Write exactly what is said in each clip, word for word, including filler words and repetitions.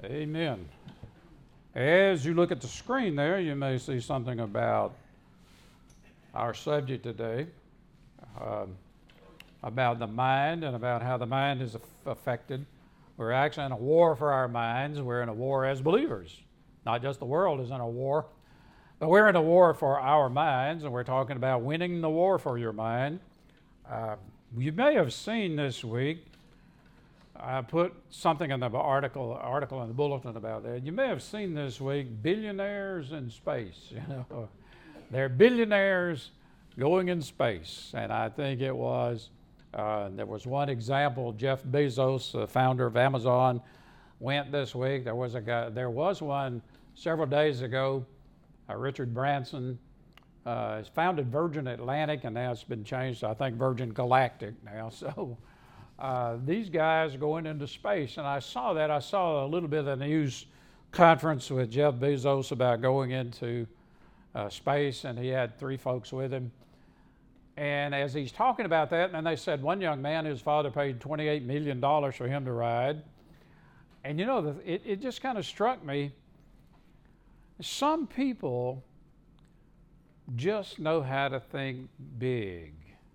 Amen. As you look at the screen there, you may see something about our subject today, uh, about the mind and about how the mind is affected. We're actually in a war for our minds. We're in a war as believers. Not just the world is in a war, but we're in a war for our minds, and we're talking about winning the war for your mind. Uh, you may have seen this week, I put something in the article article in the bulletin about that. You may have seen this week, billionaires in space. You know, they're billionaires going in space, and I think it was uh, there was one example. Jeff Bezos, the founder of Amazon, went this week. There was a guy. There was one several days ago. Uh, Richard Branson uh, has founded Virgin Atlantic, and now it's been changed to, I think, Virgin Galactic now. So. Uh, these guys are going into space, and I saw that. I saw a little bit of the news conference with Jeff Bezos about going into uh, space, and he had three folks with him. And as he's talking about that, and they said one young man, his father paid twenty-eight million dollars for him to ride. And you know, the, it, it just kind of struck me. Some people just know how to think big.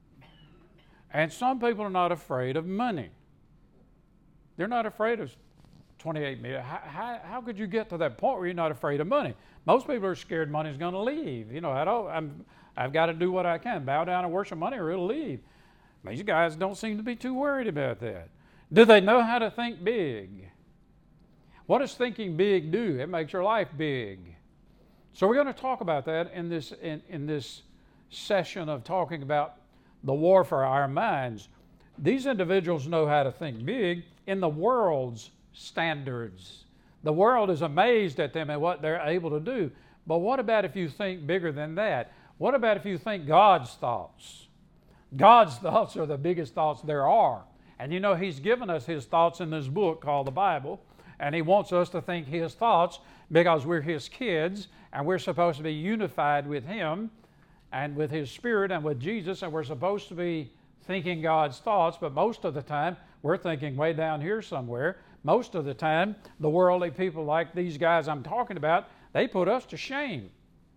And some people are not afraid of money. They're not afraid of twenty-eight million. How, how, how could you get to that point where you're not afraid of money? Most people are scared money's going to leave. You know, I don't, I'm, I've got to do what I can, bow down and worship money or it'll leave. These guys don't seem to be too worried about that. Do they know how to think big? What does thinking big do? It makes your life big. So we're going to talk about that in this, in, in this session of talking about the war for our minds. These individuals know how to think big in the world's standards. The world is amazed at them and what they're able to do. But what about if you think bigger than that? What about if you think God's thoughts? God's thoughts are the biggest thoughts there are. And you know, He's given us His thoughts in this book called the Bible, and He wants us to think His thoughts because we're His kids and we're supposed to be unified with Him and with His Spirit and with Jesus, and we're supposed to be thinking God's thoughts, but most of the time we're thinking way down here somewhere. Most of the time, the worldly people like these guys I'm talking about, they put us to shame.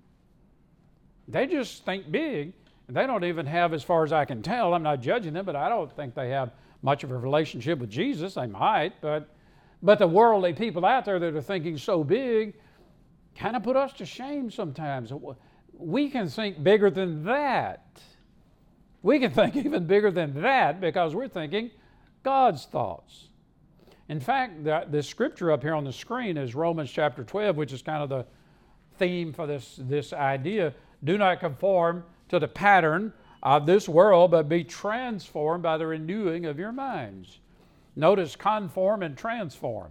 They just think big, and they don't even have, as far as I can tell, I'm not judging them, but I don't think they have much of a relationship with Jesus. They might, but, but the worldly people out there that are thinking so big kind of put us to shame sometimes. We can think bigger than that. We can think even bigger than that because we're thinking God's thoughts. In fact, the, the scripture up here on the screen is Romans chapter twelve, which is kind of the theme for this, this idea. Do not conform to the pattern of this world, but be transformed by the renewing of your minds. Notice conform and transform.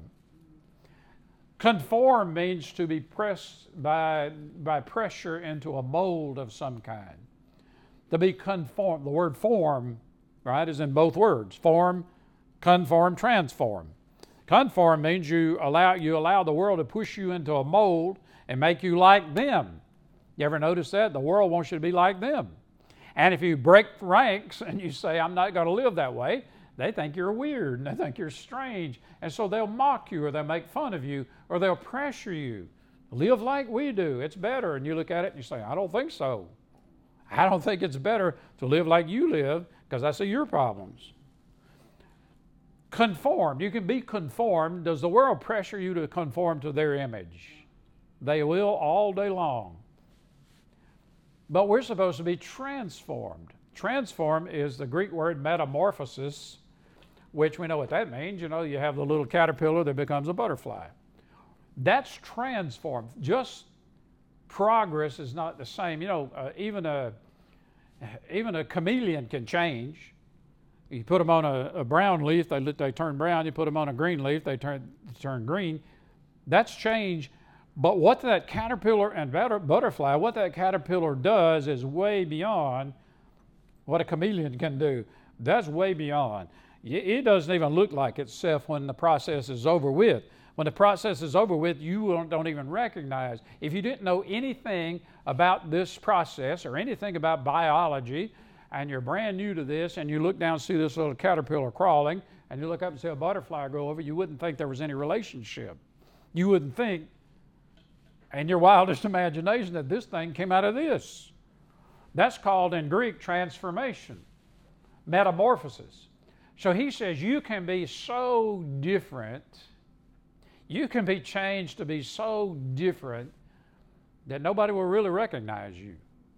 Conform means to be pressed by, by pressure into a mold of some kind. To be conformed, the word form, right, is in both words. Form, conform, transform. Conform means you allow, you allow the world to push you into a mold and make you like them. You ever notice that? The world wants you to be like them. And if you break ranks and you say, I'm not going to live that way, they think you're weird and they think you're strange. And so they'll mock you or they'll make fun of you or they'll pressure you. Live like we do. It's better. And you look at it and you say, I don't think so. I don't think it's better to live like you live because I see your problems. Conformed. You can be conformed. Does the world pressure you to conform to their image? They will all day long. But we're supposed to be transformed. Transform is the Greek word metamorphosis, which we know what that means. You know, you have the little caterpillar that becomes a butterfly. That's transformed. Just progress is not the same. You know, uh, even a even a chameleon can change. You put them on a, a brown leaf, they they turn brown. You put them on a green leaf, they turn they turn green. That's change. But what that caterpillar and butterfly, what that caterpillar does is way beyond what a chameleon can do. That's way beyond. It doesn't even look like itself when the process is over with. When the process is over with, you don't even recognize. If you didn't know anything about this process or anything about biology, and you're brand new to this, and you look down and see this little caterpillar crawling, and you look up and see a butterfly go over, you wouldn't think there was any relationship. You wouldn't think in your wildest imagination that this thing came out of this. That's called in Greek transformation, metamorphosis. So he says you can be so different, you can be changed to be so different that nobody will really recognize you.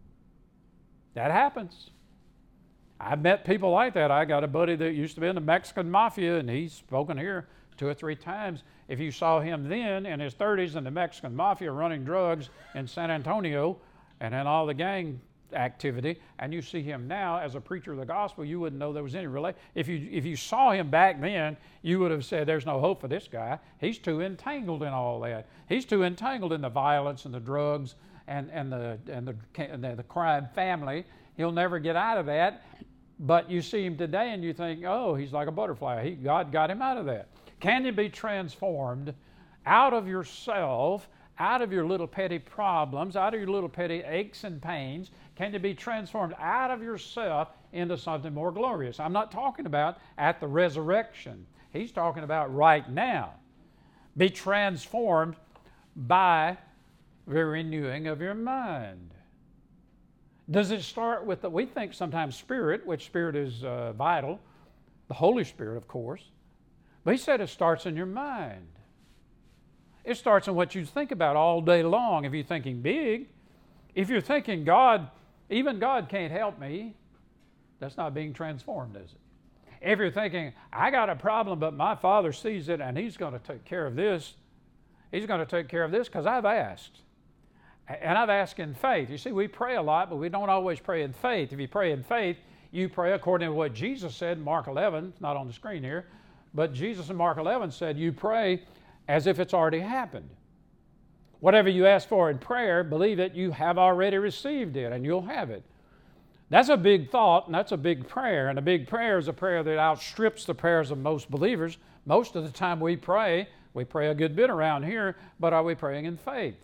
That happens. I've met people like that. I got a buddy that used to be in the Mexican Mafia, and he's spoken here two or three times. If you saw him then in his thirties in the Mexican Mafia running drugs in San Antonio and in all the gang activity, and you see him now as a preacher of the gospel, you wouldn't know there was any relation. If you, if you saw him back then, you would have said, there's no hope for this guy. He's too entangled in all that. He's too entangled in the violence and the drugs and, and, the, and, the, and the, the crime family. He'll never get out of that. But you see him today and you think, oh, he's like a butterfly. He, God got him out of that. Can you be transformed out of yourself, out of your little petty problems, out of your little petty aches and pains? Can you be transformed out of yourself into something more glorious? I'm not talking about at the resurrection. He's talking about right now. Be transformed by the renewing of your mind. Does it start with the, we think sometimes spirit, which spirit is uh, vital, the Holy Spirit, of course. But he said it starts in your mind. It starts in what you think about all day long. If you're thinking big, if you're thinking God, even God can't help me, that's not being transformed, is it? If you're thinking, I got a problem, but my Father sees it and He's going to take care of this, He's going to take care of this because I've asked. And I've asked in faith. You see, we pray a lot, but we don't always pray in faith. If you pray in faith, you pray according to what Jesus said in Mark eleven. It's not on the screen here. But Jesus in Mark eleven said, you pray as if it's already happened. Whatever you ask for in prayer, believe that you have already received it, and you'll have it. That's a big thought, and that's a big prayer. And a big prayer is a prayer that outstrips the prayers of most believers. Most of the time we pray, we pray a good bit around here, but are we praying in faith?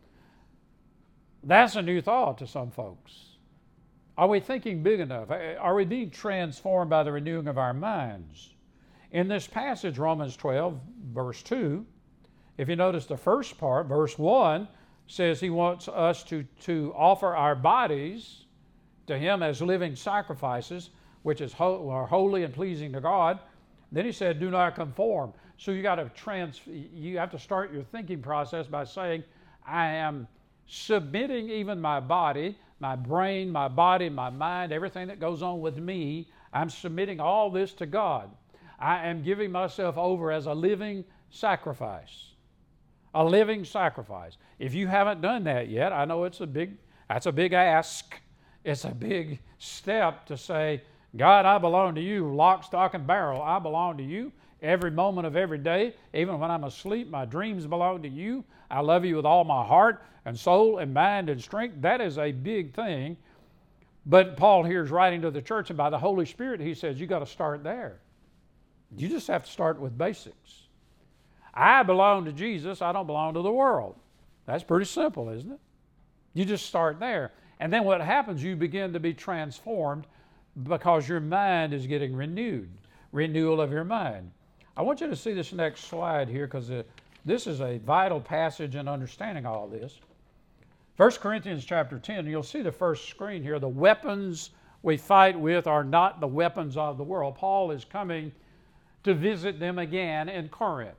That's a new thought to some folks. Are we thinking big enough? Are we being transformed by the renewing of our minds? In this passage, Romans twelve, verse two, if you notice the first part, verse one, says he wants us to, to offer our bodies to Him as living sacrifices, which is ho- are holy and pleasing to God. Then he said, do not conform. So you got to trans, you have to start your thinking process by saying, I am submitting even my body, my brain, my body, my mind, everything that goes on with me, I'm submitting all this to God. I am giving myself over as a living sacrifice. A living sacrifice. If you haven't done that yet, I know it's a big, that's a big ask. It's a big step to say, God, I belong to you, lock, stock, and barrel. I belong to you every moment of every day. Even when I'm asleep, my dreams belong to you. I love you with all my heart and soul and mind and strength. That is a big thing. But Paul here is writing to the church, and by the Holy Spirit, he says, you got to start there. You just have to start with basics. I belong to Jesus. I don't belong to the world. That's pretty simple, isn't it? You just start there. And then what happens, you begin to be transformed because your mind is getting renewed. Renewal of your mind. I want you to see this next slide here because uh, this is a vital passage in understanding all this. First Corinthians chapter ten, you'll see the first screen here. The weapons we fight with are not the weapons of the world. Paul is coming to visit them again in Corinth.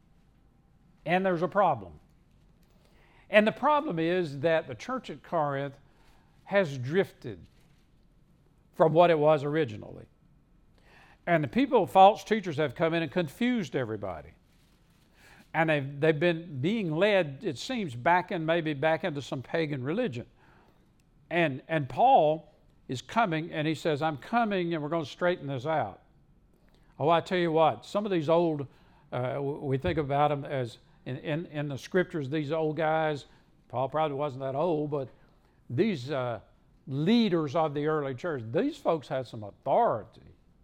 And there's a problem. And the problem is that the church at Corinth has drifted from what it was originally. And the people, false teachers, have come in and confused everybody. And they've, they've been being led, it seems, back in, maybe back into some pagan religion. And, and Paul is coming, and he says, I'm coming, and we're going to straighten this out. Oh, I tell you what, some of these old, uh, we think about them as, in, in, in the scriptures, these old guys, Paul probably wasn't that old, but these uh, leaders of the early church, these folks had some authority.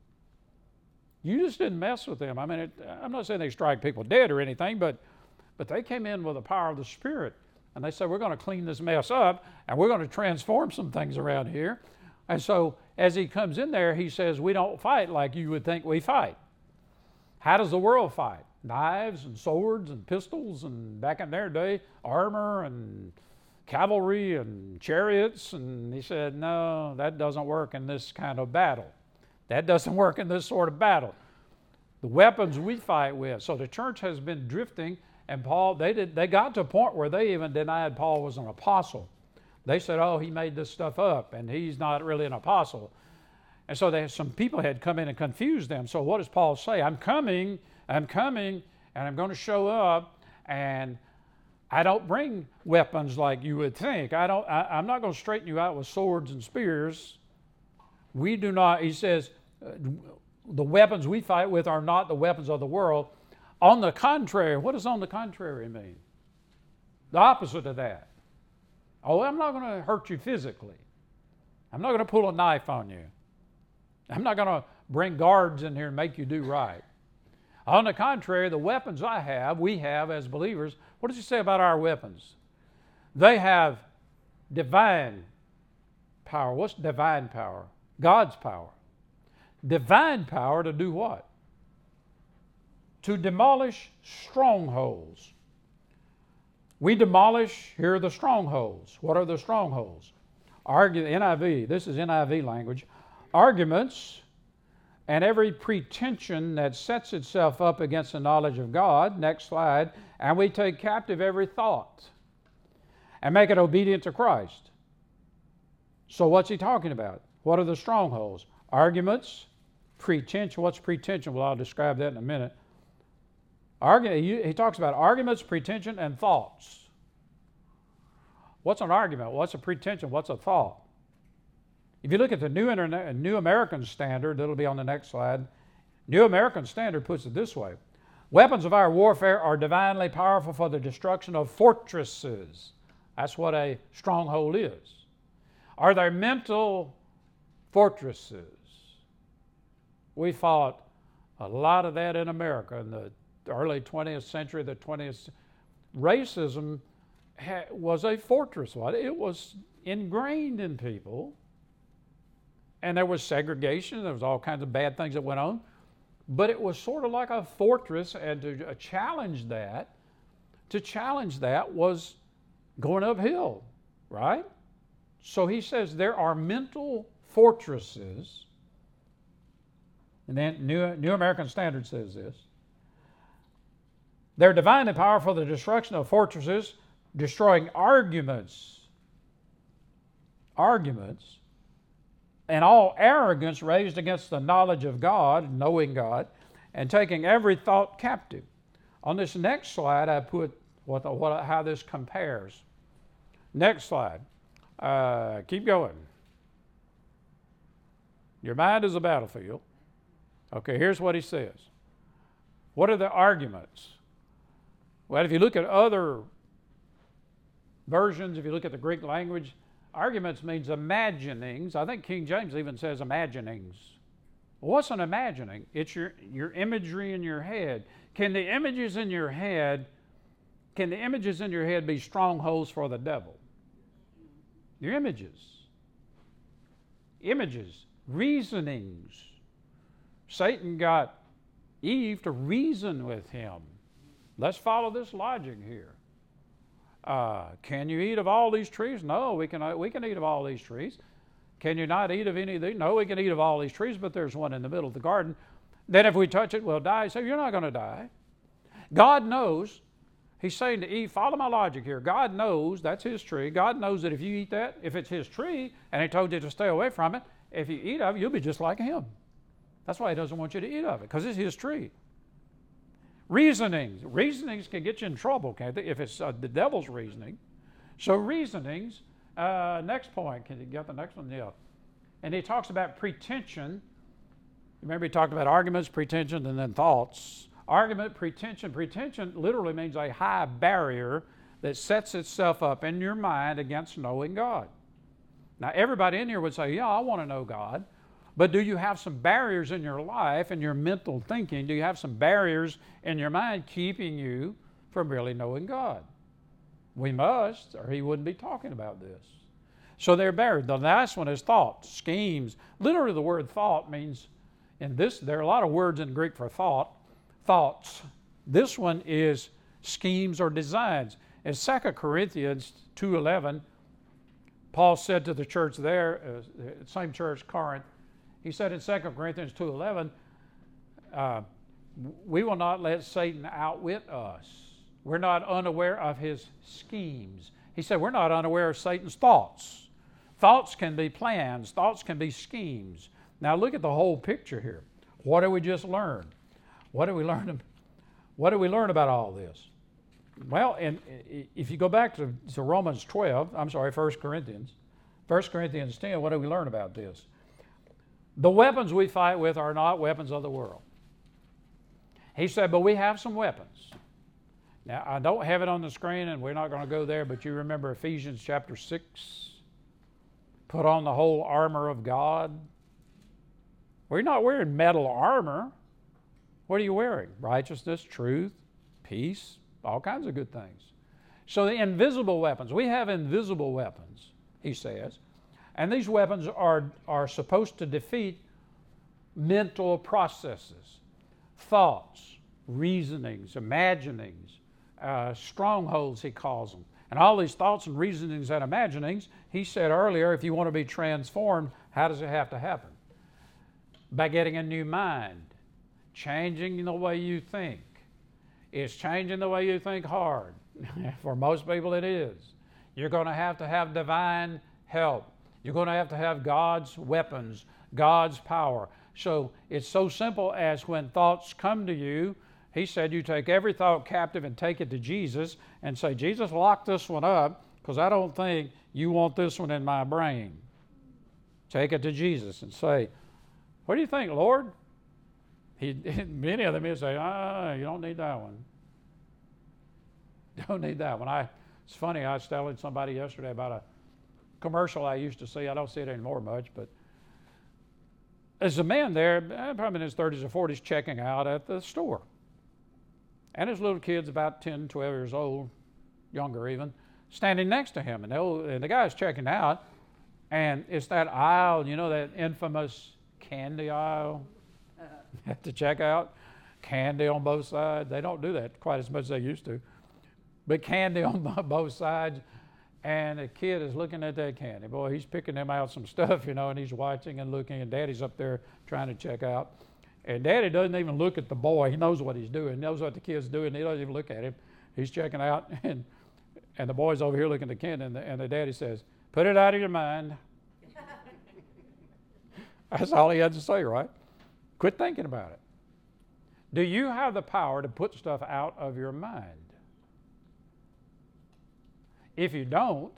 You just didn't mess with them. I mean, it, I'm not saying they strike people dead or anything, but, but they came in with the power of the Spirit. And they said, we're going to clean this mess up, and we're going to transform some things around here. And so as he comes in there, he says, we don't fight like you would think we fight. How does the world fight? knives and swords and pistols, and back in their day, armor and cavalry and chariots. And he said, no, that doesn't work in this kind of battle. That doesn't work in this sort of battle. The weapons we fight with. So the church has been drifting, and Paul, they did, they got to a point where they even denied Paul was an apostle. They said, oh, he made this stuff up, and he's not really an apostle. And so they, some people had come in and confused them. So what does Paul say? I'm coming, I'm coming, and I'm going to show up, and I don't bring weapons like you would think. I don't, I, I'm not going to straighten you out with swords and spears. We do not, he says, uh, the weapons we fight with are not the weapons of the world. On the contrary, what does on the contrary mean? The opposite of that. Oh, I'm not going to hurt you physically. I'm not going to pull a knife on you. I'm not going to bring guards in here and make you do right. On the contrary, the weapons I have, we have as believers, what does he say about our weapons? They have divine power. What's divine power? God's power. Divine power to do what? To demolish strongholds. We demolish, here are the strongholds. What are the strongholds? Argue, N I V, this is N I V language. Arguments and every pretension that sets itself up against the knowledge of God. Next slide. And we take captive every thought and make it obedient to Christ. So what's he talking about? What are the strongholds? Arguments, pretension. What's pretension? Well, I'll describe that in a minute. Argu- he talks about arguments, pretension, and thoughts. What's an argument? What's a pretension? What's a thought? If you look at the New, Internet, New American Standard, that'll be on the next slide. New American Standard puts it this way. Weapons of our warfare are divinely powerful for the destruction of fortresses. That's what a stronghold is. Are there mental fortresses? We fought a lot of that in America in the early twentieth century, the twentieth. Racism ha- was a fortress. It was ingrained in people. And there was segregation. There was all kinds of bad things that went on. But it was sort of like a fortress, and to uh, challenge that, to challenge that was going uphill, right? So he says there are mental fortresses, and then New, New American Standard says this. They're divinely powerful for the destruction of fortresses, destroying arguments, arguments, and all arrogance raised against the knowledge of God, knowing God, and taking every thought captive. On this next slide, I put what, the, what how this compares. Next slide. Uh, keep going. Your mind is a battlefield. Okay, here's what he says. What are the arguments? Well, if you look at other versions, if you look at the Greek language, arguments means imaginings. I think King James even says imaginings. Well, what's an imagining? It's your, your imagery in your head. Can the images in your head, can the images in your head be strongholds for the devil? Your images. Images. Reasonings. Satan got Eve to reason with him. Let's follow this logic here. Uh, can you eat of all these trees? No, we can, we can eat of all these trees. Can you not eat of any of these? No, we can eat of all these trees, but there's one in the middle of the garden. Then if we touch it, we'll die. So you're not going to die. God knows. He's saying to Eve, follow my logic here. God knows that's his tree. God knows that if you eat that, if it's his tree, and he told you to stay away from it, if you eat of it, you'll be just like him. That's why he doesn't want you to eat of it, because it's his tree. Reasonings. Reasonings can get you in trouble, can't they, if it's uh, the devil's reasoning. So reasonings, uh, next point. Can you get the next one? Yeah. And he talks about pretension. Remember he talked about arguments, pretension, and then thoughts. Argument, pretension. Pretension literally means a high barrier that sets itself up in your mind against knowing God. Now everybody in here would say, yeah, I want to know God. But do you have some barriers in your life and your mental thinking? Do you have some barriers in your mind keeping you from really knowing God? We must, or he wouldn't be talking about this. So they're barriers. The last one is thoughts, schemes. Literally the word thought means, in this, there are a lot of words in Greek for thought. Thoughts. This one is schemes or designs. In Second Corinthians two eleven, Paul said to the church there, uh, same church, Corinth, he said in Second Corinthians two eleven, uh, we will not let Satan outwit us. We're not unaware of his schemes. He said we're not unaware of Satan's thoughts. Thoughts can be plans. Thoughts can be schemes. Now look at the whole picture here. What did we just learn? What did we learn? What did we learn about all this? Well, and if you go back to, to Romans twelve, I'm sorry, First Corinthians, First Corinthians ten, what do we learn about this? The weapons we fight with are not weapons of the world. He said, but we have some weapons. Now, I don't have it on the screen, and we're not going to go there, but you remember Ephesians chapter six? Put on the whole armor of God. We're not wearing metal armor. What are you wearing? Righteousness, truth, peace, all kinds of good things. So the invisible weapons, we have invisible weapons, he says, and these weapons are, are supposed to defeat mental processes, thoughts, reasonings, imaginings, uh, strongholds, he calls them. And all these thoughts and reasonings and imaginings, he said earlier, if you want to be transformed, how does it have to happen? By getting a new mind, changing the way you think. It's changing the way you think hard. For most people it is. You're going to have to have divine help. You're going to have to have God's weapons, God's power. So it's so simple as when thoughts come to you, he said you take every thought captive and take it to Jesus and say, Jesus, lock this one up because I don't think you want this one in my brain. Take it to Jesus and say, what do you think, Lord? He, many of them would say, ah, you don't need that one. You don't need that one. I, it's funny, I was telling somebody yesterday about a commercial I used to see. I don't see it anymore much, but there's a man there, probably in his thirties or forties, checking out at the store. And his little kid's about ten, twelve years old, younger even, standing next to him. And the, old, and the guy's checking out, and it's that aisle, you know, that infamous candy aisle at the checkout. Candy on both sides. They don't do that quite as much as they used to. But candy on both sides. And the kid is looking at that candy. Boy, he's picking them out some stuff, you know, and he's watching and looking, and Daddy's up there trying to check out. And Daddy doesn't even look at the boy. He knows what he's doing. He knows what the kid's doing. He doesn't even look at him. He's checking out, and and the boy's over here looking at the candy, and the, and the daddy says, put it out of your mind. That's all he had to say, right? Quit thinking about it. Do you have the power to put stuff out of your mind? If you don't,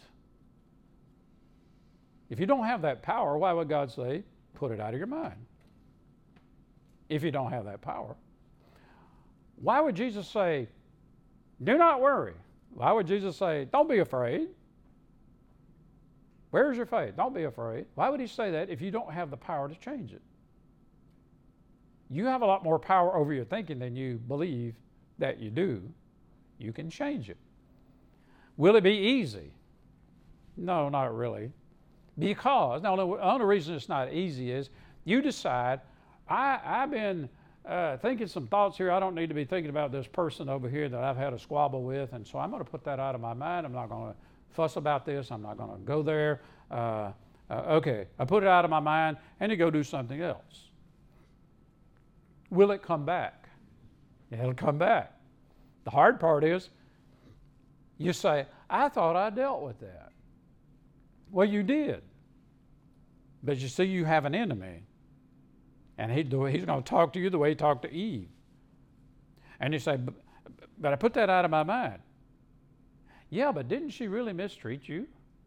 if you don't have that power, why would God say, put it out of your mind? If you don't have that power. Why would Jesus say, do not worry? Why would Jesus say, don't be afraid? Where's your faith? Don't be afraid. Why would he say that if you don't have the power to change it? You have a lot more power over your thinking than you believe that you do. You can change it. Will it be easy? No, not really. Because, now the only reason it's not easy is you decide, I, I've been uh, thinking some thoughts here. I don't need to be thinking about this person over here that I've had a squabble with, and so I'm going to put that out of my mind. I'm not going to fuss about this. I'm not going to go there. Uh, uh, okay, I put it out of my mind, and you go do something else. Will it come back? It'll come back. The hard part is, you say, I thought I dealt with that. Well, you did. But you see, you have an enemy. And he, he's going to talk to you the way he talked to Eve. And you say, but, but I put that out of my mind. Yeah, but didn't she really mistreat you?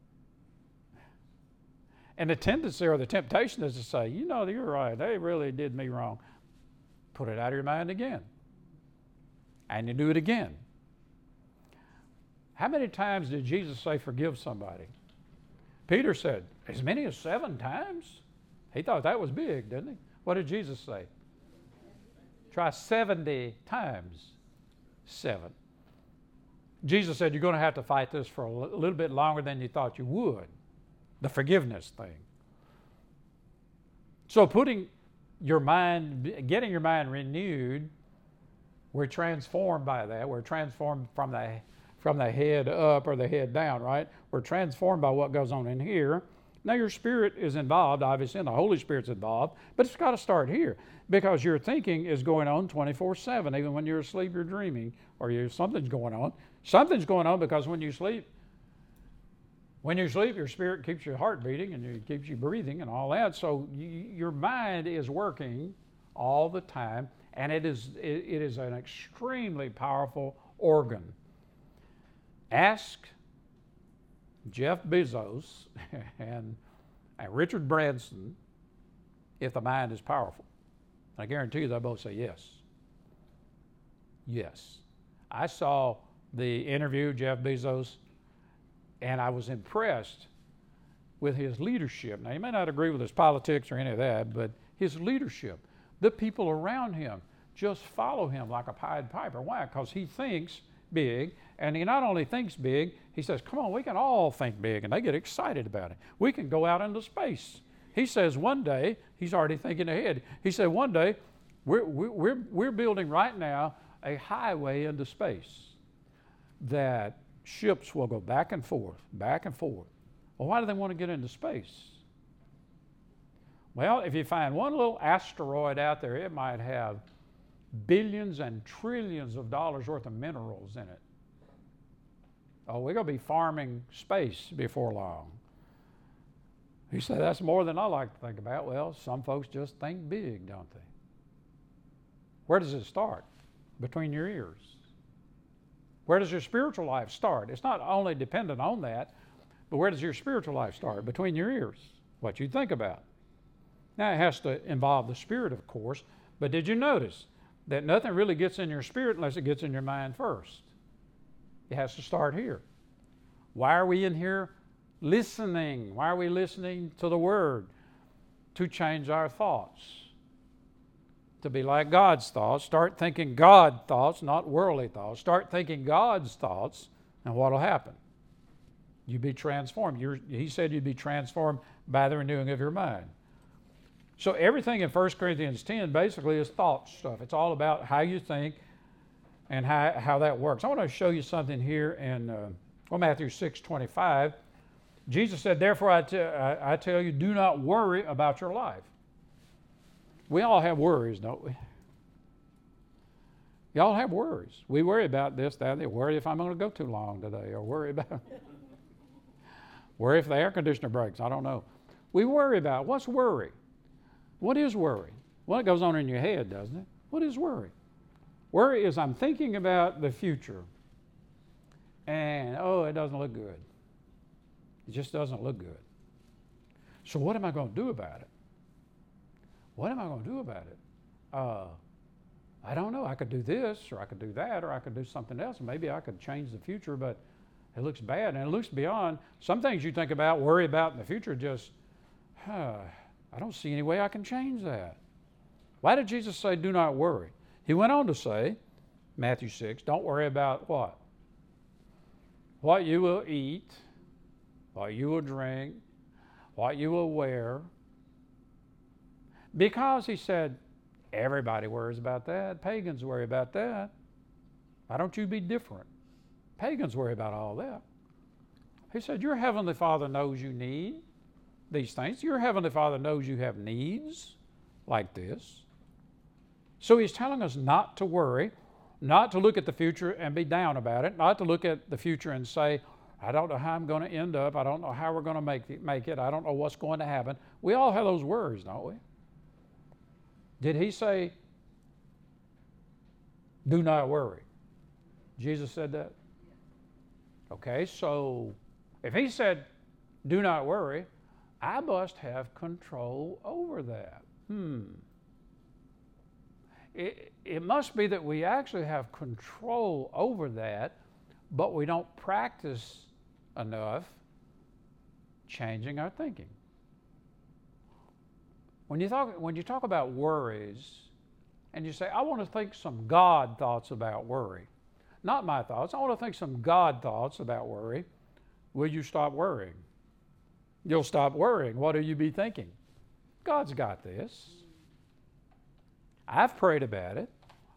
And the tendency or the temptation is to say, you know, you're right. They really did me wrong. Put it out of your mind again. And you do it again. How many times did Jesus say, forgive somebody? Peter said, as many as seven times? He thought that was big, didn't he? What did Jesus say? Try seventy times seven. Jesus said, you're going to have to fight this for a little bit longer than you thought you would. The forgiveness thing. So putting your mind, getting your mind renewed We're transformed by that. We're transformed from the from the head up or the head down, right? We're transformed by what goes on in here. Now your spirit is involved, obviously, and the Holy Spirit's involved, but it's got to start here because your thinking is going on twenty-four seven. Even when you're asleep, you're dreaming, or you something's going on. Something's going on because when you sleep, when you sleep, your spirit keeps your heart beating and it keeps you breathing and all that. So you, your mind is working all the time, and it is it, it is an extremely powerful organ. Ask Jeff Bezos and, and Richard Branson if the mind is powerful. I guarantee you they'll both say yes. Yes. I saw the interview, Jeff Bezos, and I was impressed with his leadership. Now, you may not agree with his politics or any of that, but his leadership. The people around him just follow him like a Pied Piper. Why? Because he thinks big, and he not only thinks big, he says, come on, we can all think big, and they get excited about it. We can go out into space. He says one day, he's already thinking ahead. He said one day, we're, we're, we're building right now a highway into space that ships will go back and forth, back and forth. Well, why do they want to get into space? Well, if you find one little asteroid out there, it might have billions and trillions of dollars worth of minerals in it. Oh, we're going to be farming space before long. He said, that's more than I like to think about. Well, some folks just think big, don't they? Where does it start? Between your ears. Where does your spiritual life start? It's not only dependent on that, but where does your spiritual life start? Between your ears. What you think about. Now, it has to involve the spirit, of course, but did you notice that nothing really gets in your spirit unless it gets in your mind first? It has to start here. Why are we in here listening? Why are we listening to the Word? To change our thoughts. To be like God's thoughts. Start thinking God thoughts, not worldly thoughts. Start thinking God's thoughts, and what will happen? You'll be transformed. You're, he said you'd be transformed by the renewing of your mind. So everything in First Corinthians ten basically is thought stuff. It's all about how you think and how, how that works. I want to show you something here in uh, well, Matthew six twenty-five. Jesus said, therefore I, t- I, I tell you, do not worry about your life. We all have worries, don't we? Y'all have worries. We worry about this, that, they worry if I'm going to go too long today, or worry about, worry if the air conditioner breaks. I don't know. We worry about, what's worry? What is worry? Well, it goes on in your head, doesn't it? What is worry? Worry is I'm thinking about the future, and oh, it doesn't look good. It just doesn't look good. So what am I going to do about it? What am I going to do about it? Uh, I don't know. I could do this, or I could do that, or I could do something else. Maybe I could change the future, but it looks bad, and it looks beyond. Some things you think about, worry about in the future, just, huh, I don't see any way I can change that. Why did Jesus say, do not worry? He went on to say, Matthew six, don't worry about what? What you will eat, what you will drink, what you will wear. Because he said, everybody worries about that. Pagans worry about that. Why don't you be different? Pagans worry about all that. He said, your heavenly Father knows you need these things. Your heavenly Father knows you have needs like this. So he's telling us not to worry, not to look at the future and be down about it, not to look at the future and say, I don't know how I'm going to end up. I don't know how we're going to make it, make it. I don't know what's going to happen. We all have those worries, don't we? Did he say, do not worry? Jesus said that? Okay, so if he said, do not worry, I must have control over that. Hmm. It, it must be that we actually have control over that, but we don't practice enough changing our thinking. When you talk, when you talk about worries, and you say, I want to think some God thoughts about worry, not my thoughts, I want to think some God thoughts about worry, will you stop worrying? You'll stop worrying. What will you be thinking? God's got this. I've prayed about it.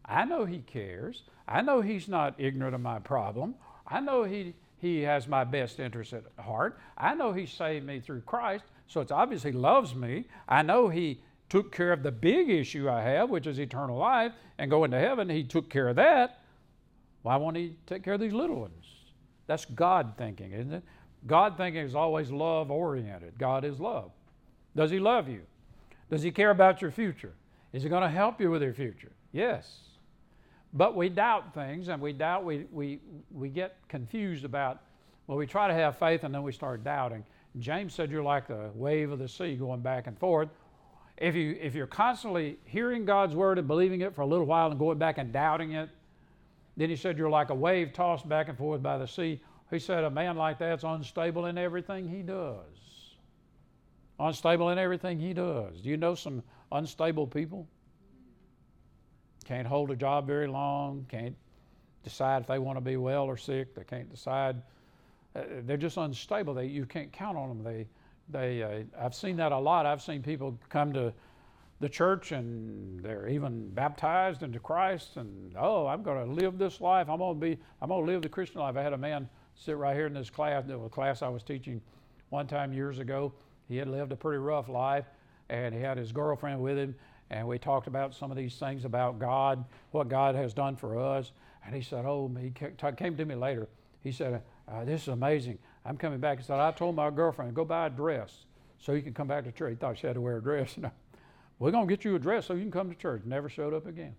I know he cares. I know he's not ignorant of my problem. I know he, he has my best interest at heart. I know he saved me through Christ, so it's obvious he loves me. I know he took care of the big issue I have, which is eternal life, and going to heaven. He took care of that. Why won't he take care of these little ones? That's God thinking, isn't it? God thinking is always love-oriented. God is love. Does he love you? Does he care about your future? Is he going to help you with your future? Yes. But we doubt things, and we doubt, we, we, we get confused about, well, we try to have faith, and then we start doubting. James said you're like the wave of the sea going back and forth. If, you, if you're constantly hearing God's word and believing it for a little while and going back and doubting it, then he said you're like a wave tossed back and forth by the sea. He said a man like that's unstable in everything he does. Unstable in everything he does. Do you know some unstable people? Can't hold a job very long, can't decide if they want to be well or sick, they can't decide. Uh, they're just unstable. They, you can't count on them. They, they, uh, I've seen that a lot. I've seen people come to the church and they're even baptized into Christ and, oh, I'm going to live this life. I'm going to be, I'm going to live the Christian life. I had a man sit right here in this class, the class I was teaching one time years ago. He had lived a pretty rough life, and he had his girlfriend with him, and we talked about some of these things about God, what God has done for us. And he said, oh, he came to me later. He said, uh, this is amazing. I'm coming back. He said, I told my girlfriend, go buy a dress so you can come back to church. He thought she had to wear a dress. You know, we're going to get you a dress so you can come to church. Never showed up again.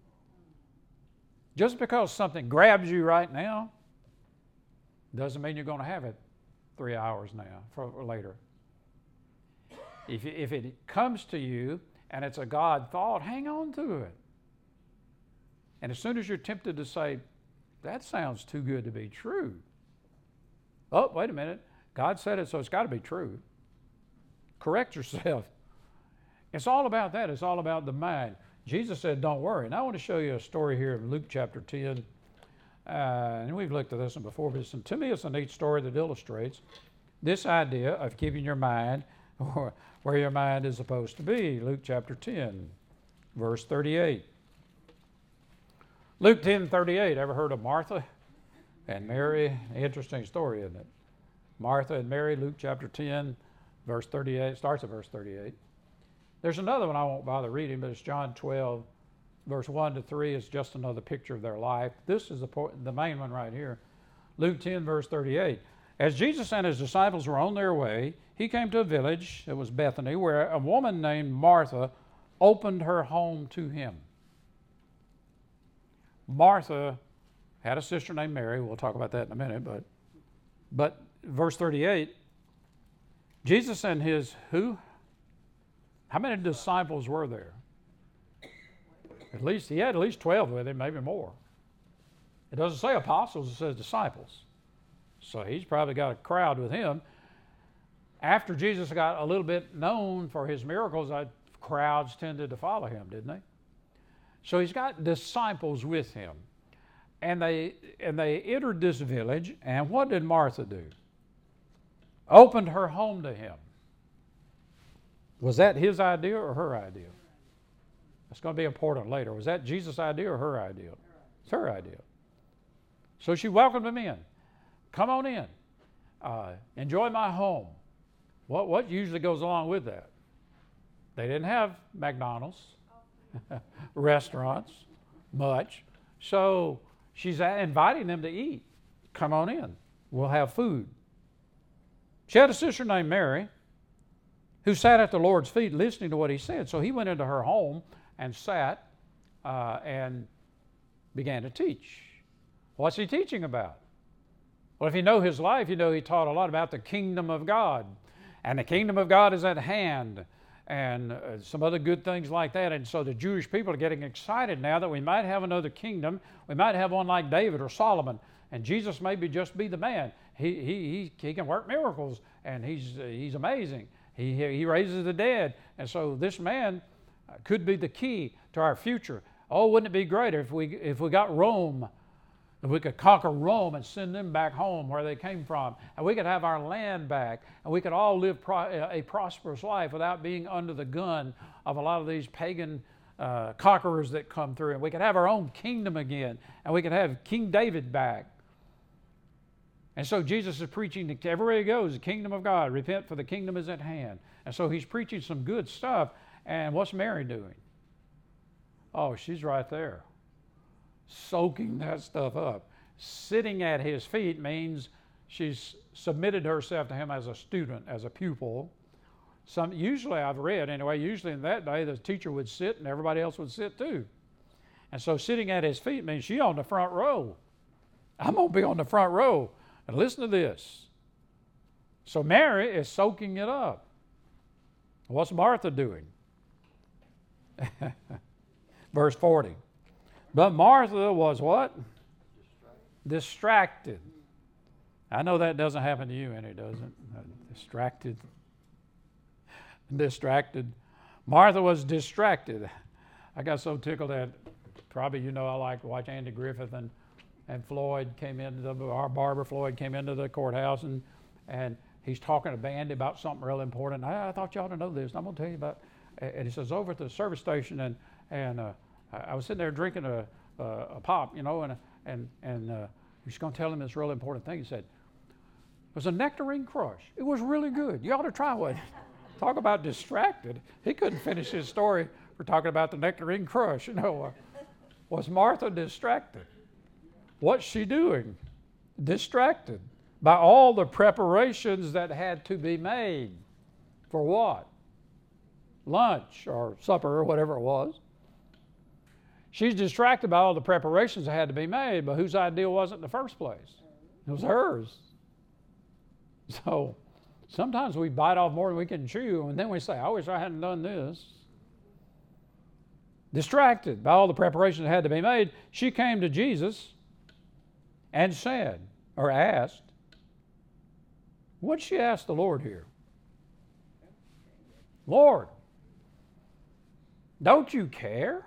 Just because something grabs you right now doesn't mean you're going to have it three hours now for later. If, if it comes to you and it's a God thought, hang on to it. And as soon as you're tempted to say, that sounds too good to be true. Oh, wait a minute. God said it, so it's got to be true. Correct yourself. It's all about that. It's all about the mind. Jesus said, don't worry. And I want to show you a story here in Luke chapter ten. Uh, and we've looked at this one before, but it's, to me it's a neat story that illustrates this idea of keeping your mind where your mind is supposed to be. Luke chapter ten, verse thirty-eight. Luke ten thirty-eight. Ever heard of Martha and Mary? Interesting story, isn't it? Martha and Mary, Luke chapter ten, verse thirty-eight. Starts at verse thirty-eight. There's another one I won't bother reading, but it's John twelve, verse one to three. Is just another picture of their life. This is the, the main one right here. Luke ten, verse thirty-eight. As Jesus and his disciples were on their way, he came to a village, it was Bethany, where a woman named Martha opened her home to him. Martha had a sister named Mary. We'll talk about that in a minute. But, but verse thirty-eight, Jesus and his who? How many disciples were there? At least, he had at least twelve with him, maybe more. It doesn't say apostles, it says disciples. So he's probably got a crowd with him. After Jesus got a little bit known for his miracles, uh, crowds tended to follow him, didn't they? So he's got disciples with him. And they, and they entered this village, and what did Martha do? Opened her home to him. Was that his idea or her idea? That's going to be important later. Was that Jesus' idea or her idea? It's her idea. So she welcomed him in. Come on in. Uh, enjoy my home. What, what usually goes along with that? They didn't have McDonald's, restaurants, much. So she's inviting them to eat. Come on in. We'll have food. She had a sister named Mary who sat at the Lord's feet listening to what he said. So he went into her home and sat uh, and began to teach. What's he teaching about? Well, if you know his life, you know he taught a lot about the kingdom of God. And the kingdom of God is at hand. And uh, some other good things like that. And so the Jewish people are getting excited now that we might have another kingdom. We might have one like David or Solomon. And Jesus maybe just be the man. He, he, he, he can work miracles. And he's, uh, he's amazing. He, he raises the dead. And so this man could be the key to our future. Oh, wouldn't it be great if we, if we got Rome, if we could conquer Rome and send them back home where they came from, and we could have our land back, and we could all live pro- a prosperous life without being under the gun of a lot of these pagan uh, conquerors that come through, and we could have our own kingdom again, and we could have King David back. And so Jesus is preaching to everywhere he goes, the kingdom of God, repent for the kingdom is at hand. And so he's preaching some good stuff. And what's Mary doing? Oh, she's right there, soaking that stuff up. Sitting at his feet means she's submitted herself to him as a student, as a pupil. Some, usually I've read, anyway, usually in that day the teacher would sit and everybody else would sit too. And so sitting at his feet means she's on the front row. I'm going to be on the front row. And listen to this. So Mary is soaking it up. What's Martha doing? Verse forty. But Martha was what? Distracted. Distracted. I know that doesn't happen to you, and it doesn't. Distracted. Distracted. Martha was distracted. I got so tickled that probably you know I like to watch Andy Griffith and And Floyd came into the, our barber Floyd came into the courthouse and and he's talking to Bandy about something real important. I, I thought you ought to know this. And I'm going to tell you about. And he says over at the service station and and uh, I was sitting there drinking a a, a pop, you know, and and and uh, he's going to tell him this real important thing. He said it was a nectarine crush. It was really good. You ought to try one. Talk about distracted. He couldn't finish his story for talking about the nectarine crush. You know, uh, was Martha distracted? What's she doing? Distracted by all the preparations that had to be made. For what? Lunch or supper or whatever it was. She's distracted by all the preparations that had to be made, but whose idea was it in the first place? It was hers. So sometimes we bite off more than we can chew, and then we say, I wish I hadn't done this. Distracted by all the preparations that had to be made, she came to Jesus and said, or asked, what'd she ask the Lord here? Lord, don't you care?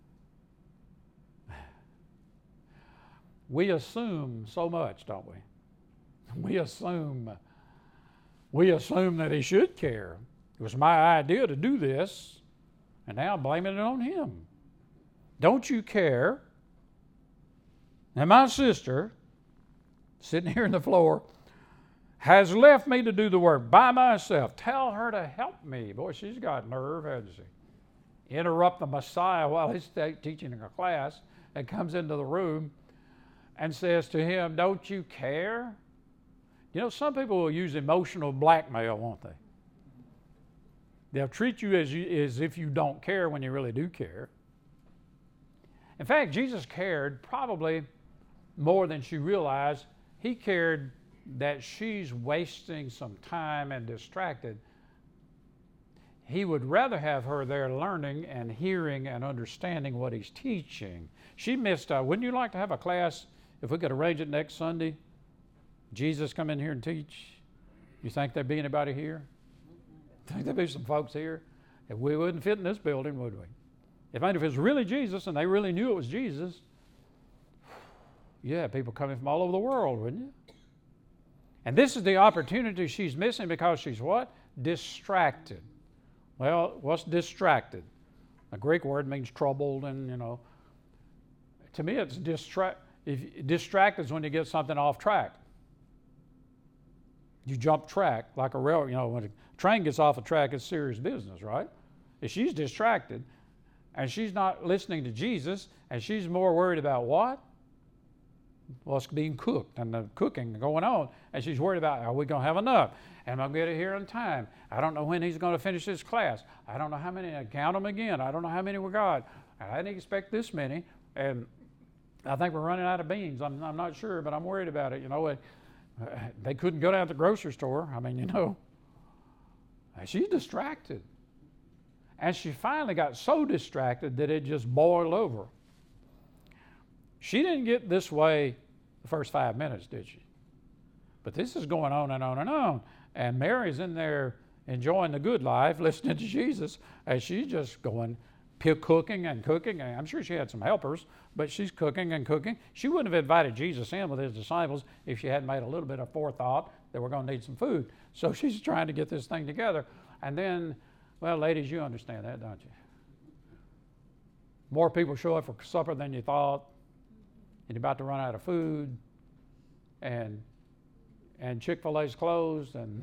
We assume so much, don't we? We assume, we assume that he should care. It was my idea to do this, and now I'm blaming it on him. Don't you care? And my sister, sitting here on the floor, has left me to do the work by myself. Tell her to help me. Boy, she's got nerve, hasn't she? Interrupt the Messiah while he's teaching a class and comes into the room and says to him, don't you care? You know, some people will use emotional blackmail, won't they? They'll treat you as, you as if you don't care when you really do care. In fact, Jesus cared probably more than she realized. He cared that she's wasting some time and distracted. He would rather have her there learning and hearing and understanding what he's teaching. She missed out. Wouldn't you like to have a class, if we could arrange it next Sunday, Jesus come in here and teach? You think there'd be anybody here? Think there'd be some folks here? If we wouldn't fit in this building, would we? If, if it was really Jesus and they really knew it was Jesus, yeah, people coming from all over the world, wouldn't you? And this is the opportunity she's missing because she's what? Distracted. Well, what's distracted? A Greek word means troubled, and you know. To me, it's distract. If distracted is when you get something off track. You jump track like a rail. You know, when a train gets off a track, it's serious business, right? If she's distracted, and she's not listening to Jesus, and she's more worried about what? What's being cooked and the cooking going on, and she's worried about, are we going to have enough? Am I going to get it here on time? I don't know when he's going to finish his class. I don't know how many. I count them again. I don't know how many we got. I didn't expect this many, and I think we're running out of beans. I'm, I'm not sure, but I'm worried about it. You know, uh, they couldn't go down to the grocery store. I mean, you know, she's distracted, and she finally got so distracted that it just boiled over. She didn't get this way the first five minutes, did she? But this is going on and on and on. And Mary's in there enjoying the good life, listening to Jesus, as she's just going, cooking and cooking. I'm sure she had some helpers, but she's cooking and cooking. She wouldn't have invited Jesus in with his disciples if she hadn't made a little bit of forethought that we're going to need some food. So she's trying to get this thing together. And then, well, ladies, you understand that, don't you? more people show up for supper than you thought, and you're about to run out of food, and and Chick-fil-A's closed, and,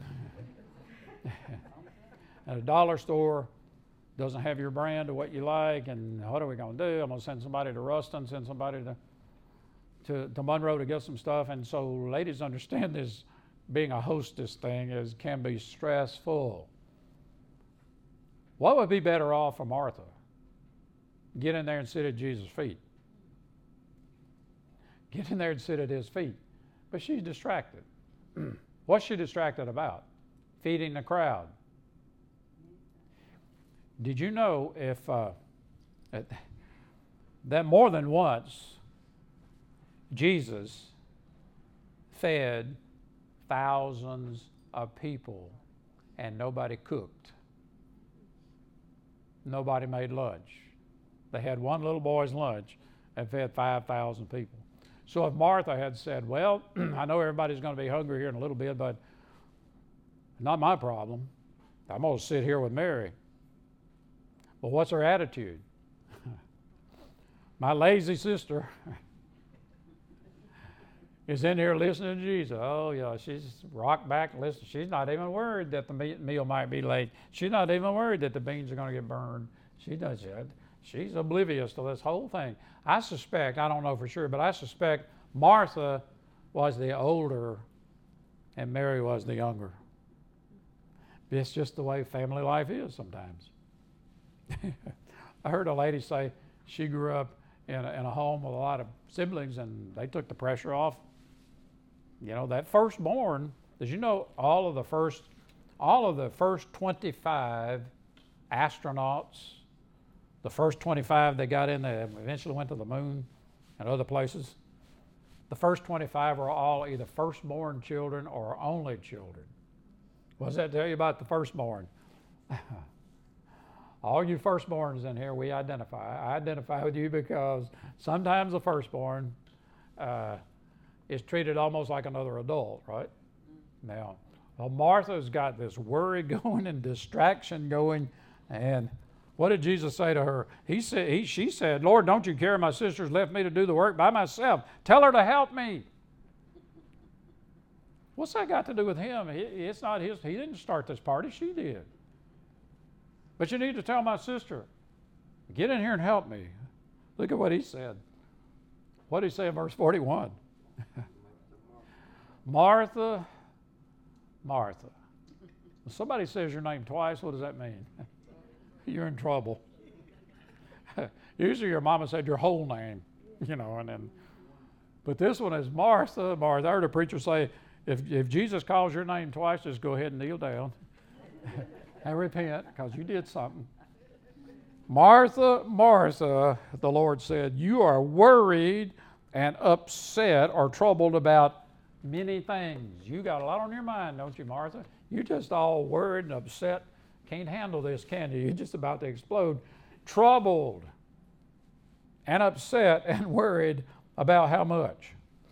and a dollar store doesn't have your brand of what you like, and what are we going to do? I'm going to send somebody to Ruston, send somebody to, to, to Monroe to get some stuff. And so ladies understand this, being a hostess thing is can be stressful. What would be better off for Martha? Get in there and sit at Jesus' feet. Get in there and sit at his feet. But she's distracted. What's she distracted about? Feeding the crowd. Did you know if uh, that more than once Jesus fed thousands of people and nobody cooked? Nobody made lunch. They had one little boy's lunch and fed five thousand people. So if Martha had said, well, I know everybody's going to be hungry here in a little bit, but not my problem. I'm going to sit here with Mary. Well, what's her attitude? My lazy sister is in here listening to Jesus. Oh, yeah, she's rocked back and listening. She's not even worried that the meal might be late. She's not even worried that the beans are going to get burned. She does it. She's oblivious to this whole thing. I suspect, I don't know for sure, but I suspect Martha was the older and Mary was the younger. It's just the way family life is sometimes. I heard a lady say she grew up in a, in a home with a lot of siblings and they took the pressure off. You know, that firstborn, did you know all of the first, all of the first twenty-five astronauts, the first twenty-five that got in there eventually went to the moon and other places. The first twenty-five were all either firstborn children or only children. What does that tell you about the firstborn? All you firstborns in here, we identify. I identify with you because sometimes the firstborn uh, is treated almost like another adult, right? Now, well, Martha's got this worry going and distraction going, and what did Jesus say to her? He said, he, she said, Lord, don't you care my sister's left me to do the work by myself? Tell her to help me. What's that got to do with him? He, it's not his. He didn't start this party. She did. But you need to tell my sister, get in here and help me. Look at what he said. What did he say in verse forty-one? Martha, Martha. When somebody says your name twice, what does that mean? You're in trouble. Usually your mama said your whole name, you know, and then, but this one is Martha, Martha. I heard a preacher say, if, if Jesus calls your name twice, just go ahead and kneel down and repent because you did something. Martha, Martha, the Lord said, you are worried and upset or troubled about many things. You got a lot on your mind, don't you, Martha? You're just all worried and upset. Can't handle this, can you? You're just about to explode. Troubled and upset and worried about how much?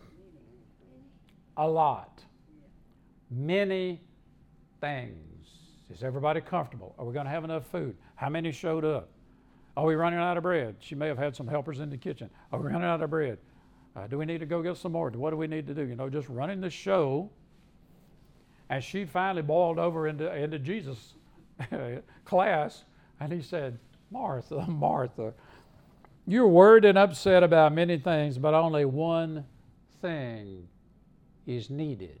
A lot. Many things. Is everybody comfortable? Are we going to have enough food? How many showed up? Are we running out of bread? She may have had some helpers in the kitchen. Are we running out of bread? Uh, do we need to go get some more? What do we need to do? You know, just running the show. And she finally boiled over into, into Jesus' class, and he said, Martha, Martha, you're worried and upset about many things, but only one thing is needed.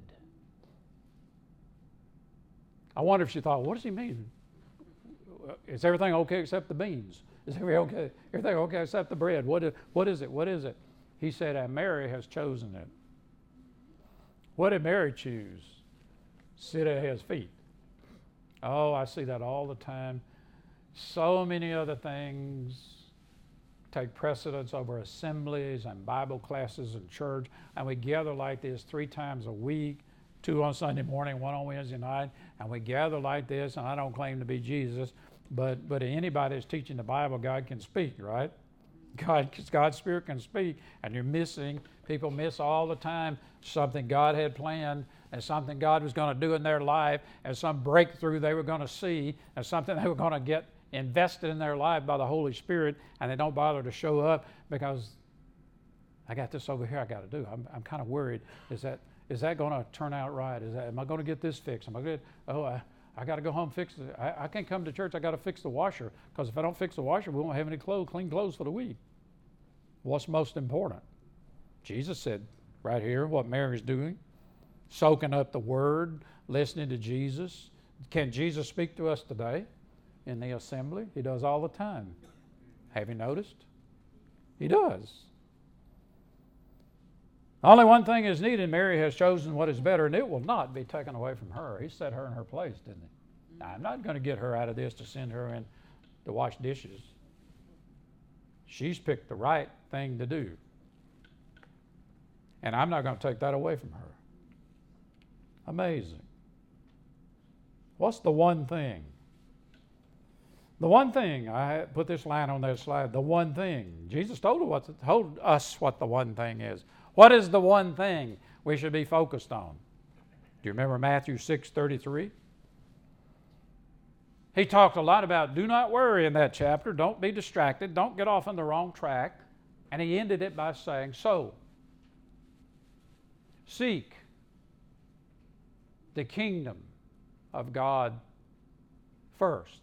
I wonder if she thought, what does he mean? Is everything okay except the beans? Is everything okay, everything okay except the bread? What is, what is it? What is it? He said, and Mary has chosen it. What did Mary choose? Sit at his feet. Oh, I see that all the time. So many other things take precedence over assemblies and Bible classes and church, and we gather like this three times a week, two on Sunday morning, one on Wednesday night, and we gather like this, and I don't claim to be Jesus, but but anybody that's teaching the Bible, God can speak, right? God, God's Spirit can speak, and you're missing, people miss all the time something God had planned and something God was going to do in their life and some breakthrough they were going to see and something they were going to get invested in their life by the Holy Spirit, and they don't bother to show up because I got this over here I got to do. I'm, I'm kind of worried. Is that is that going to turn out right? Is that, am I going to get this fixed? Am I going to, oh, I, I got to go home and fix it. I, I can't come to church. I got to fix the washer, because if I don't fix the washer, we won't have any clothes, clean clothes for the week. What's most important? Jesus said right here what Mary's doing, soaking up the Word, listening to Jesus. Can Jesus speak to us today in the assembly? He does all the time. Have you noticed? He does. Only one thing is needed. Mary has chosen what is better, and it will not be taken away from her. He set her in her place, didn't he? Now, I'm not going to get her out of this to send her in to wash dishes. She's picked the right thing to do. And I'm not going to take that away from her. Amazing. What's the one thing? The one thing, I put this line on that slide, the one thing. Jesus told us what, the, told us what the one thing is. What is the one thing we should be focused on? Do you remember Matthew six thirty-three? He talked a lot about do not worry in that chapter. Don't be distracted. Don't get off on the wrong track. And he ended it by saying, so, seek the kingdom of God first,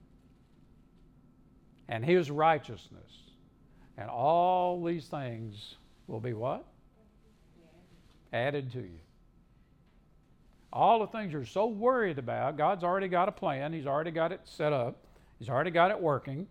and His righteousness, and all these things will be what? Added to you. All the things you're so worried about, God's already got a plan. He's already got it set up. He's already got it working.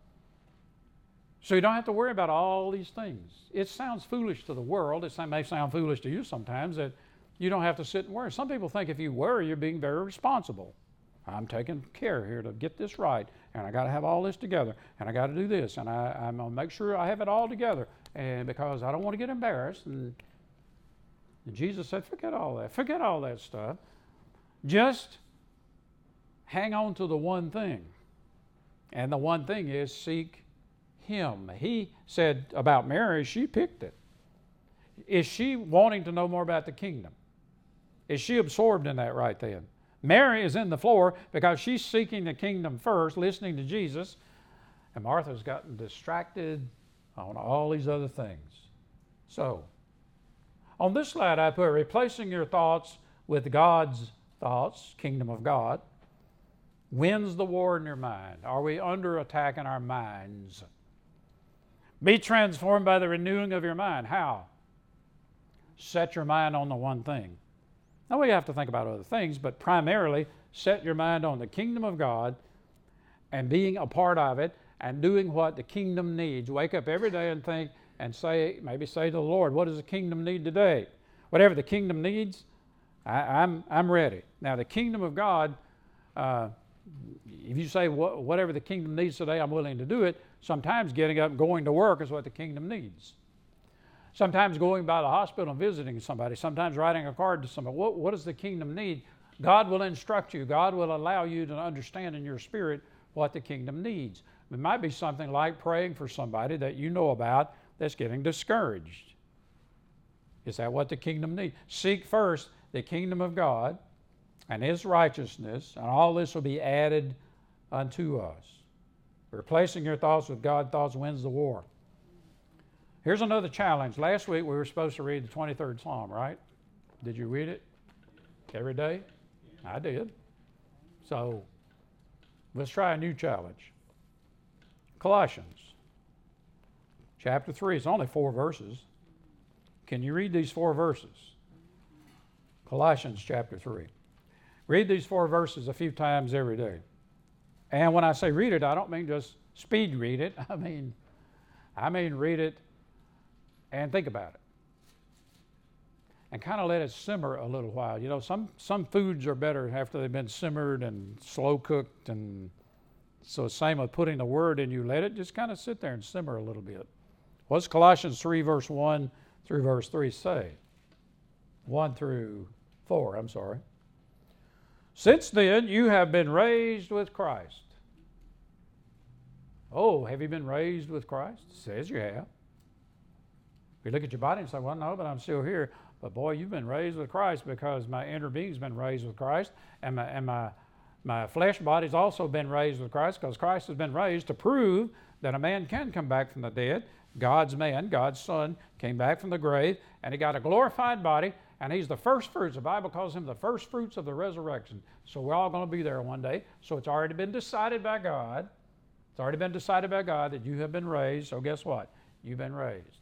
So you don't have to worry about all these things. It sounds foolish to the world. It may sound foolish to you sometimes that you don't have to sit and worry. Some people think if you worry, you're being very responsible. I'm taking care here to get this right, and I got to have all this together, and I got to do this, and I, I'm going to make sure I have it all together, and because I don't want to get embarrassed. And, and Jesus said, forget all that. Forget all that stuff. Just hang on to the one thing, and the one thing is seek Him. He said about Mary, she picked it. Is she wanting to know more about the kingdom? Is she absorbed in that right then? Mary is in the floor because she's seeking the kingdom first, listening to Jesus, and Martha's gotten distracted on all these other things. So, on this slide I put replacing your thoughts with God's thoughts, kingdom of God, wins the war in your mind. Are we under attack in our minds? Be transformed by the renewing of your mind. How? Set your mind on the one thing. Now we have to think about other things, but primarily set your mind on the kingdom of God and being a part of it and doing what the kingdom needs. Wake up every day and think and say, maybe say to the Lord, what does the kingdom need today? Whatever the kingdom needs, I, I'm, I'm ready. Now the kingdom of God, uh, if you say whatever the kingdom needs today, I'm willing to do it, sometimes getting up and going to work is what the kingdom needs. Sometimes going by the hospital and visiting somebody, sometimes writing a card to somebody. What, what does the kingdom need? God will instruct you. God will allow you to understand in your spirit what the kingdom needs. It might be something like praying for somebody that you know about that's getting discouraged. Is that what the kingdom needs? Seek first the kingdom of God and His righteousness, and all this will be added unto us. Replacing your thoughts with God's thoughts wins the war. Here's another challenge. Last week we were supposed to read the twenty-third Psalm, right? Did you read it every day? I did. So let's try a new challenge. Colossians chapter three. It's only four verses. Can you read these four verses? Colossians chapter three. Read these four verses a few times every day. And when I say read it, I don't mean just speed read it. I mean, I mean read it and think about it. And kind of let it simmer a little while. You know, some, some foods are better after they've been simmered and slow cooked. And so same with putting the word in you. Let it just kind of sit there and simmer a little bit. What's Colossians three verse one through verse three say? one through four, I'm sorry. Since then you have been raised with Christ. Oh, have you been raised with Christ? It says you have. You look at your body and say, well, no, but I'm still here. But boy, you've been raised with Christ because my inner being's been raised with Christ, and my, and my, My flesh body's also been raised with Christ, because Christ has been raised to prove that a man can come back from the dead. God's man, God's Son, came back from the grave, and he got a glorified body, and he's the first fruits. The Bible calls him the first fruits of the resurrection. So we're all going to be there one day. So it's already been decided by God. It's already been decided by God that you have been raised. So guess what? You've been raised.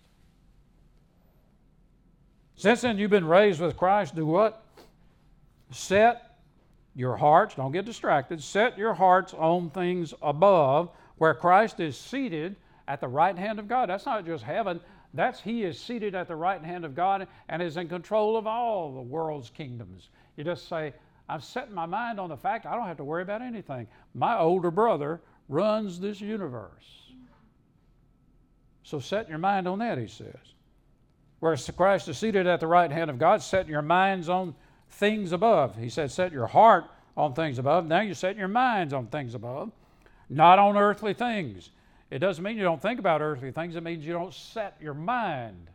Since then you've been raised with Christ, do what? Set your hearts, don't get distracted, set your hearts on things above, where Christ is seated at the right hand of God. That's not just heaven. That's He is seated at the right hand of God and is in control of all the world's kingdoms. You just say, I'm setting my mind on the fact I don't have to worry about anything. My older brother runs this universe. So set your mind on that, he says. Whereas Christ is seated at the right hand of God, set your minds on things above. He said, set your heart on things above. Now you set your minds on things above, not on earthly things. It doesn't mean you don't think about earthly things. It means you don't set your mind.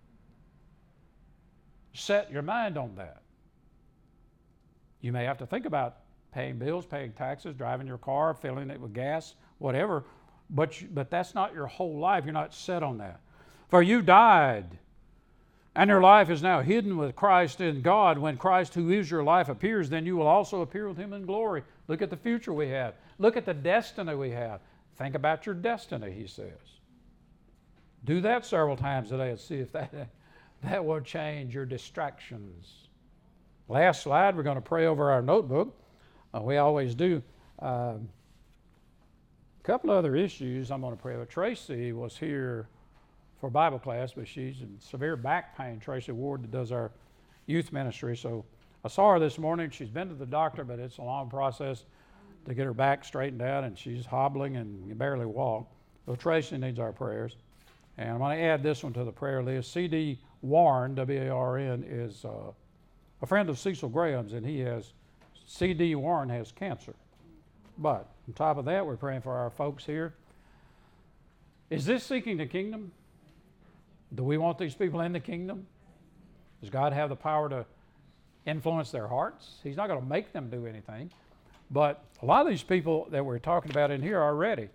Set your mind on that. You may have to think about paying bills, paying taxes, driving your car, filling it with gas, whatever, but, you, but that's not your whole life. You're not set on that. For you died, and your life is now hidden with Christ in God. When Christ, who is your life, appears, then you will also appear with Him in glory. Look at the future we have. Look at the destiny we have. Think about your destiny, he says. Do that several times today and see if that, that will change your distractions. Last slide, we're going to pray over our notebook. Uh, we always do. Uh, a couple other issues I'm going to pray over. Tracy was here for Bible class, but she's in severe back pain. Tracy Ward, that does our youth ministry. So I saw her this morning. She's been to the doctor, but it's a long process to get her back straightened out, and she's hobbling and can barely walk. So Tracy needs our prayers. And I'm going to add this one to the prayer list. C D Warren, W A R N, is uh, a friend of Cecil Graham's, and he has, C D Warren has cancer. But on top of that, we're praying for our folks here. Is this seeking the kingdom? Do we want these people in the kingdom? Does God have the power to influence their hearts? He's not going to make them do anything. But a lot of these people that we're talking about in here are ready.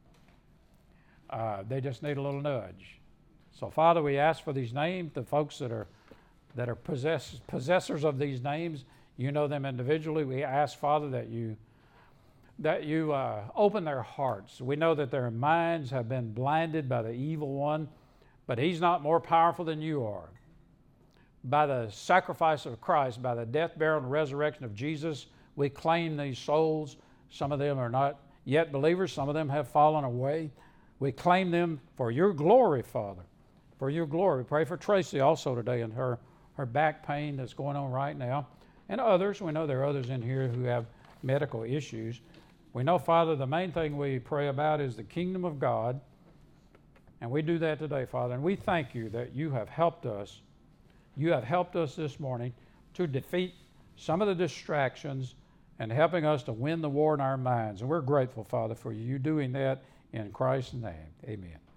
Uh, they just need a little nudge. So, Father, we ask for these names, the folks that are that are possess, possessors of these names. You know them individually. We ask, Father, that you that you uh, open their hearts. We know that their minds have been blinded by the evil one, but he's not more powerful than you are. By the sacrifice of Christ, by the death, burial, and resurrection of Jesus, we claim these souls. Some of them are not yet believers. Some of them have fallen away. We claim them for your glory, Father, for your glory. Pray for Tracy also today and her, her back pain that's going on right now. And others, we know there are others in here who have medical issues. We know, Father, the main thing we pray about is the kingdom of God. And we do that today, Father. And we thank you that you have helped us. You have helped us this morning to defeat some of the distractions and helping us to win the war in our minds. And we're grateful, Father, for you doing that in Christ's name. Amen.